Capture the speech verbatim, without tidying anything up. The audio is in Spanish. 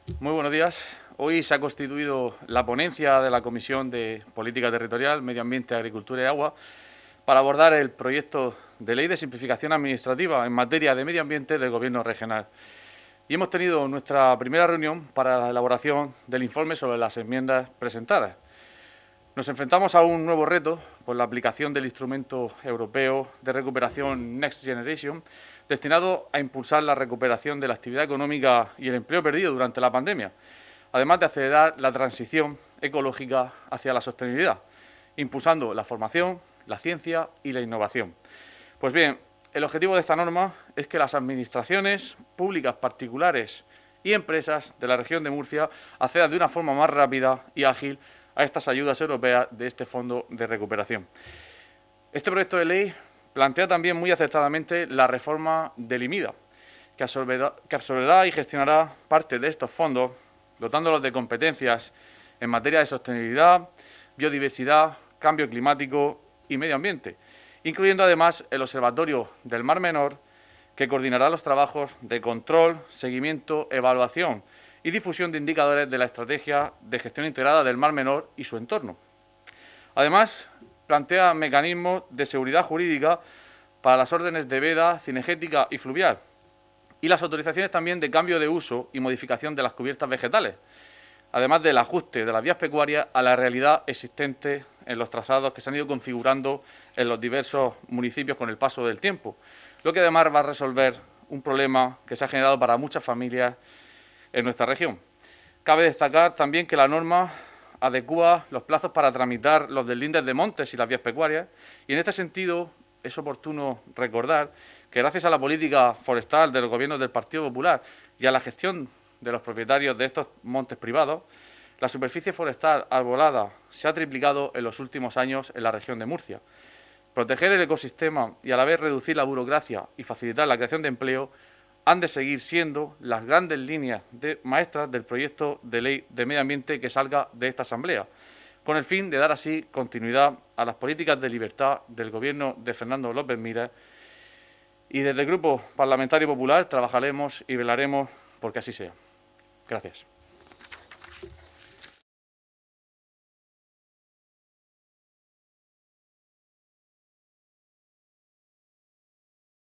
Muy buenos días. Hoy se ha constituido la ponencia de la Comisión de Política Territorial, Medio Ambiente, Agricultura y Agua para abordar el proyecto de ley de simplificación administrativa en materia de medio ambiente del Gobierno regional. Y hemos tenido nuestra primera reunión para la elaboración del informe sobre las enmiendas presentadas. Nos enfrentamos a un nuevo reto por la aplicación del instrumento europeo de recuperación Next Generation, destinado a impulsar la recuperación de la actividad económica y el empleo perdido durante la pandemia, además de acelerar la transición ecológica hacia la sostenibilidad, impulsando la formación, la ciencia y la innovación. Pues bien, el objetivo de esta norma es que las administraciones públicas, particulares y empresas de la región de Murcia accedan de una forma más rápida y ágil a estas ayudas europeas de este Fondo de Recuperación. Este proyecto de ley plantea también muy acertadamente la reforma del IMIDA, que absorberá, que absorberá y gestionará parte de estos fondos, dotándolos de competencias en materia de sostenibilidad, biodiversidad, cambio climático y medio ambiente, incluyendo además el Observatorio del Mar Menor, que coordinará los trabajos de control, seguimiento, evaluación y difusión de indicadores de la Estrategia de Gestión Integrada del Mar Menor y su entorno. Además, plantea mecanismos de seguridad jurídica para las órdenes de veda, cinegética y fluvial, y las autorizaciones también de cambio de uso y modificación de las cubiertas vegetales, además del ajuste de las vías pecuarias a la realidad existente en los trazados que se han ido configurando en los diversos municipios con el paso del tiempo, lo que además va a resolver un problema que se ha generado para muchas familias en nuestra región. Cabe destacar también que la norma adecúa los plazos para tramitar los deslindes de montes y las vías pecuarias, y en este sentido es oportuno recordar que gracias a la política forestal del Gobierno del Partido Popular y a la gestión de los propietarios de estos montes privados, la superficie forestal arbolada se ha triplicado en los últimos años en la región de Murcia. Proteger el ecosistema y a la vez reducir la burocracia y facilitar la creación de empleo han de seguir siendo las grandes líneas de maestras del proyecto de ley de medio ambiente que salga de esta Asamblea, con el fin de dar así continuidad a las políticas de libertad del Gobierno de Fernando López Miras, y desde el Grupo Parlamentario Popular trabajaremos y velaremos porque así sea. Gracias.